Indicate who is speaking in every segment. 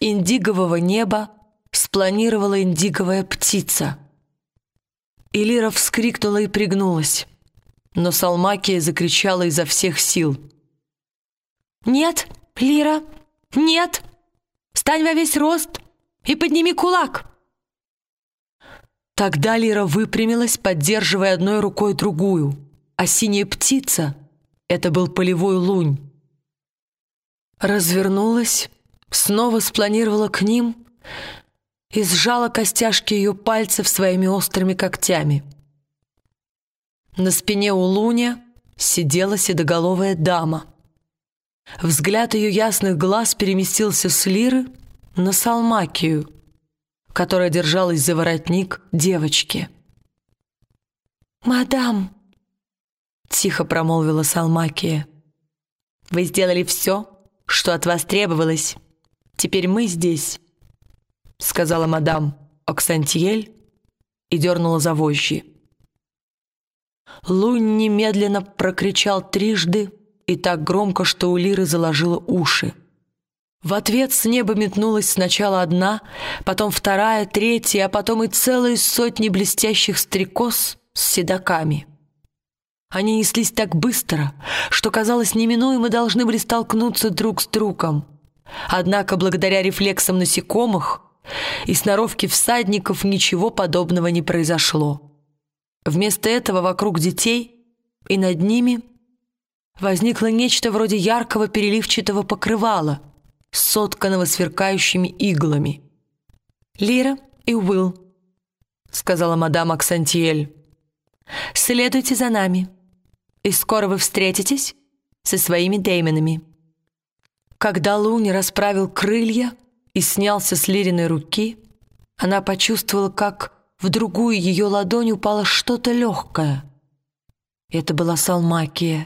Speaker 1: индигового неба спланировала индиговая птица. И Лира вскрикнула и пригнулась, но Салмакия закричала изо всех сил: «Нет, Лира, нет! Встань во весь рост и подними кулак!» Тогда Лира выпрямилась, поддерживая одной рукой другую, а синяя птица — это был полевой лунь. Развернулась, снова спланировала к ним и сжала костяшки ее пальцев своими острыми когтями. На спине у луня сидела седоголовая дама. Взгляд ее ясных глаз переместился с Лиры на Салмакию, которая держалась за воротник девочки. «Мадам», — тихо промолвила Салмакия, — «вы сделали все, что от вас требовалось. Теперь мы здесь», — сказала мадам Оксантиэль и дернула за вожжи. Лунь немедленно прокричал трижды и так громко, что у Лиры заложило уши. В ответ с неба метнулась сначала одна, потом вторая, третья, а потом и целые сотни блестящих стрекоз с седаками. Они неслись так быстро, что, казалось, неминуемо должны были столкнуться друг с другом. Однако, благодаря рефлексам насекомых и сноровке всадников, ничего подобного не произошло. Вместо этого вокруг детей и над ними возникло нечто вроде яркого переливчатого покрывала, сотканного сверкающими иглами. «Лира и Уилл», — сказала мадам Оксантиэль, — «следуйте за нами, и скоро вы встретитесь со своими деймонами». Когда Лунь расправил крылья и снялся с Лириной руки, она почувствовала, как в другую ее ладонь упало что-то легкое. Это была Салмакия.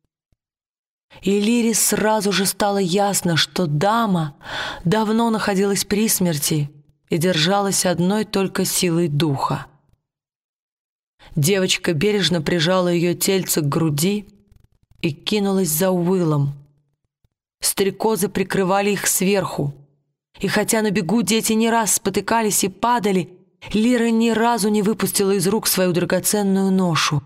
Speaker 1: И Лире сразу же стало ясно, что дама давно находилась при смерти и держалась одной только силой духа. Девочка бережно прижала ее тельце к груди и кинулась за Уиллом. Стрекозы прикрывали их сверху, и хотя на бегу дети не раз спотыкались и падали, Лира ни разу не выпустила из рук свою драгоценную ношу.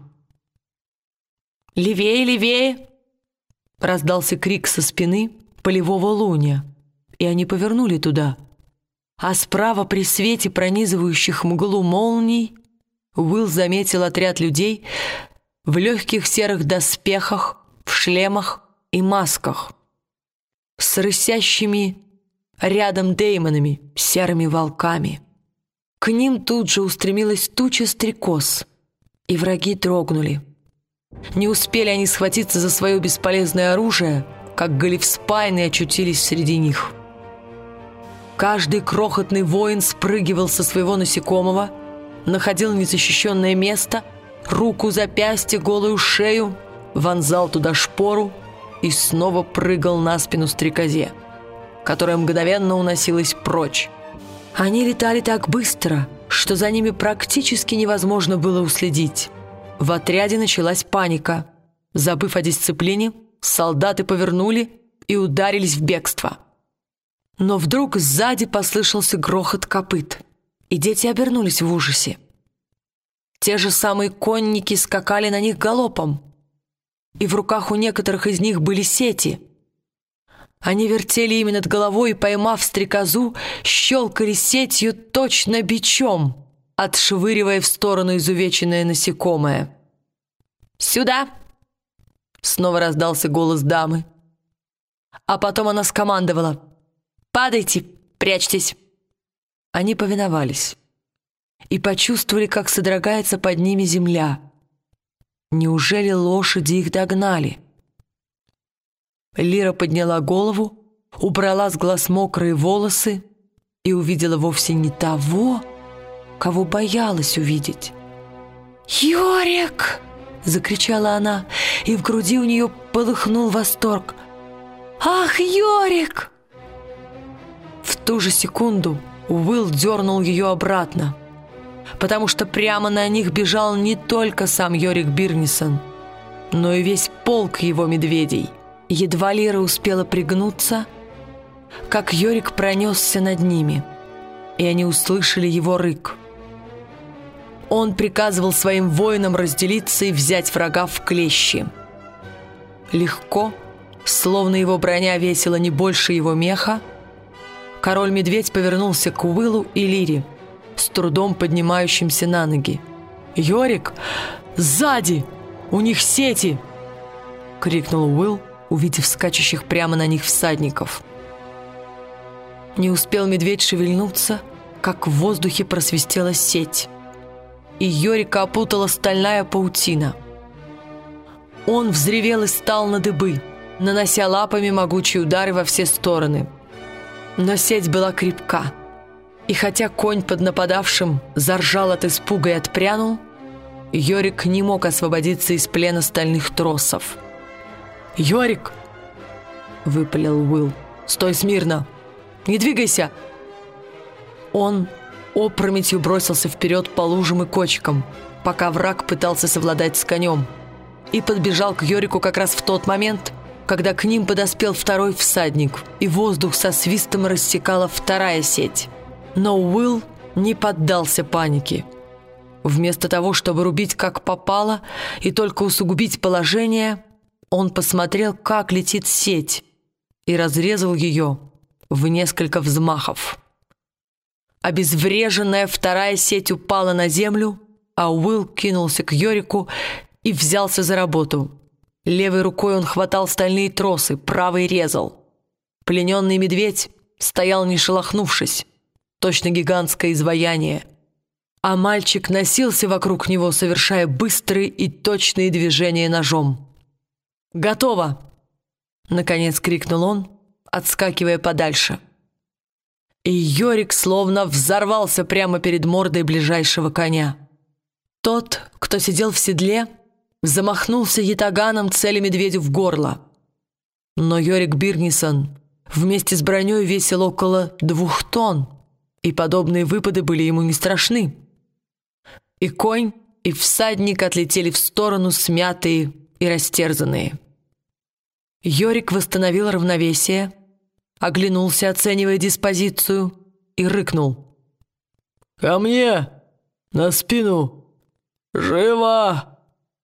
Speaker 1: «Левее, левее!» — раздался крик со спины полевого луня, и они повернули туда. А справа при свете пронизывающих мглу молний Уилл заметил отряд людей в легких серых доспехах, в шлемах и масках, с рысящими рядом деймонами, серыми волками. К ним тут же устремилась туча стрекоз, и враги дрогнули. Не успели они схватиться за свое бесполезное оружие, как галифспайны очутились среди них. Каждый крохотный воин спрыгивал со своего насекомого, находил незащищенное место, руку, запястье, голую шею, вонзал туда шпору и снова прыгал на спину стрекозе, которая мгновенно уносилась прочь. Они летали так быстро, что за ними практически невозможно было уследить. В отряде началась паника. Забыв о дисциплине, солдаты повернули и ударились в бегство. Но вдруг сзади послышался грохот копыт, и дети обернулись в ужасе. Те же самые конники скакали на них галопом, и в руках у некоторых из них были сети. Они вертели ими над головой и, поймав стрекозу, щелкали сетью точно бичом, отшвыривая в сторону изувеченное насекомое. «Сюда!» — снова раздался голос дамы. А потом она скомандовала: «Падайте, прячьтесь!» Они повиновались и почувствовали, как содрогается под ними земля. Неужели лошади их догнали? Лира подняла голову, убрала с глаз мокрые волосы и увидела вовсе не того, кого боялась увидеть. «Йорик!» — закричала она, и в груди у нее полыхнул восторг. «Ах, Йорик!» В ту же секунду Уилл дернул ее обратно, потому что прямо на них бежал не только сам Йорик Бирнисон, но и весь полк его медведей. Едва Лира успела пригнуться, как Йорик пронесся над ними, и они услышали его рык. Он приказывал своим воинам разделиться и взять врага в клещи. Легко, словно его броня весила не больше его меха, король-медведь повернулся к Уиллу и Лире, с трудом поднимающимся на ноги. «Йорик, сзади! У них сети!» — крикнул Уилл, увидев скачущих прямо на них всадников. Не успел медведь шевельнуться, как в воздухе просвистела сеть, и Йорика опутала стальная паутина. Он взревел и стал на дыбы, нанося лапами могучие удары во все стороны. Но сеть была крепка, и хотя конь под нападавшим заржал от испуга и отпрянул, Йорик не мог освободиться из плена стальных тросов. «Йорик!» — выпалил Уилл. «Стой смирно! Не двигайся!» Он опрометью бросился вперед по лужам и кочкам, пока враг пытался совладать с конем, и подбежал к Йорику как раз в тот момент, когда к ним подоспел второй всадник, и воздух со свистом рассекала вторая сеть. Но Уилл не поддался панике. Вместо того, чтобы рубить как попало и только усугубить положение, он посмотрел, как летит сеть, и разрезал ее в несколько взмахов. Обезвреженная вторая сеть упала на землю, а Уилл кинулся к Йорику и взялся за работу. Левой рукой он хватал стальные тросы, правой резал. Плененный медведь стоял не шелохнувшись, точно гигантское изваяние, а мальчик носился вокруг него, совершая быстрые и точные движения ножом. «Готово!» — наконец крикнул он, отскакивая подальше. И Йорик словно взорвался прямо перед мордой ближайшего коня. Тот, кто сидел в седле, замахнулся ятаганом, целя медведю в горло. Но Йорик Бирнисон вместе с броней весил около 2 тонн, и подобные выпады были ему не страшны. И конь, и всадник отлетели в сторону, смятые и растерзанные. Йорик восстановил равновесие, оглянулся, оценивая диспозицию, и рыкнул. «Ко мне! На спину! Живо!»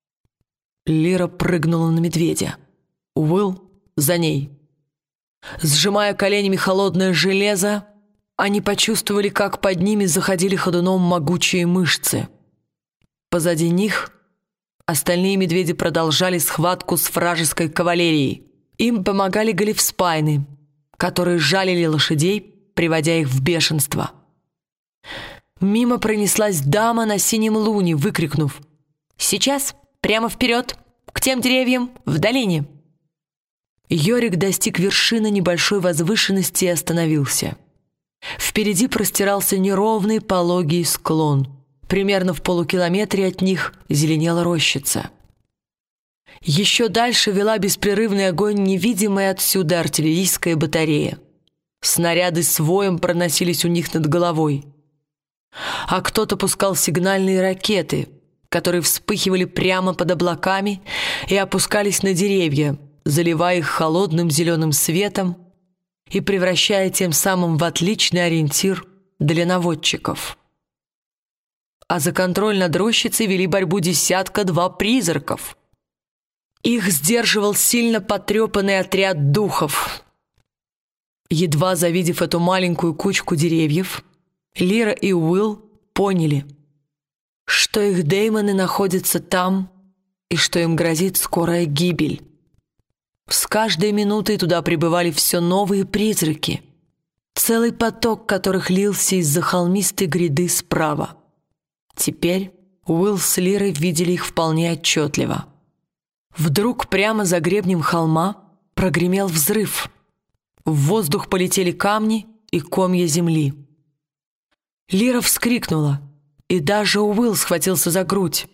Speaker 1: Лира прыгнула на медведя. Уилл за ней. Сжимая коленями холодное железо, они почувствовали, как под ними заходили ходуном могучие мышцы. Позади них остальные медведи продолжали схватку с вражеской кавалерией. Им помогали галифспайны, которые жалили лошадей, приводя их в бешенство. Мимо пронеслась дама на синем луне, выкрикнув: «Сейчас, прямо вперед, к тем деревьям в долине!» Йорик достиг вершины небольшой возвышенности и остановился. Впереди простирался неровный пологий склон. Примерно в полукилометре от них зеленела рощица. Еще дальше вела беспрерывный огонь невидимая отсюда артиллерийская батарея. Снаряды с воем проносились у них над головой. А кто-то пускал сигнальные ракеты, которые вспыхивали прямо под облаками и опускались на деревья, заливая их холодным зеленым светом и превращая тем самым в отличный ориентир для наводчиков. А за контроль над рощицей вели борьбу 10-2 призраков. Их сдерживал сильно потрепанный отряд духов. Едва завидев эту маленькую кучку деревьев, Лира и Уилл поняли, что их деймоны находятся там и что им грозит скорая гибель. С каждой минутой туда прибывали все новые призраки, целый поток которых лился из-за холмистой гряды справа. Теперь Уилл с Лирой видели их вполне отчетливо. Вдруг прямо за гребнем холма прогремел взрыв. В воздух полетели камни и комья земли. Лира вскрикнула, и даже Уилл схватился за грудь.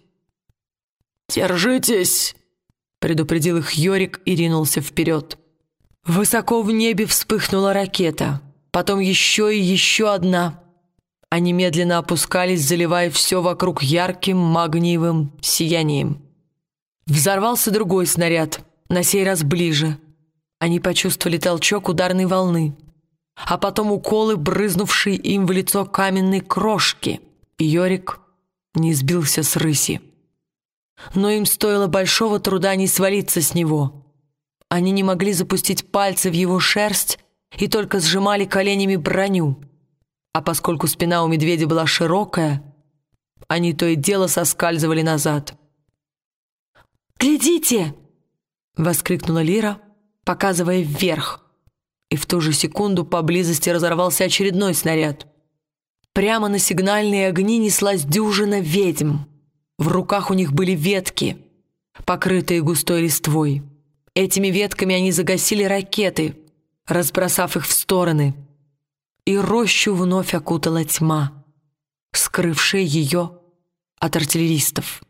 Speaker 1: «Держитесь!» — предупредил их Йорик и ринулся вперед. Высоко в небе вспыхнула ракета, потом еще и еще одна. Они медленно опускались, заливая все вокруг ярким магниевым сиянием. Взорвался другой снаряд, на сей раз ближе. Они почувствовали толчок ударной волны. а потом уколы, брызнувшие им в лицо каменной крошки. И Йорик не сбился с рыси. Но им стоило большого труда не свалиться с него. Они не могли запустить пальцы в его шерсть и только сжимали коленями броню. А поскольку спина у медведя была широкая, они то и дело соскальзывали назад. «Глядите!» — воскликнула Лира, показывая вверх. И в ту же секунду поблизости разорвался очередной снаряд. Прямо на сигнальные огни неслась дюжина ведьм. В руках у них были ветки, покрытые густой листвой. Этими ветками они загасили ракеты, разбросав их в стороны. И рощу вновь окутала тьма, скрывшая ее от артиллеристов.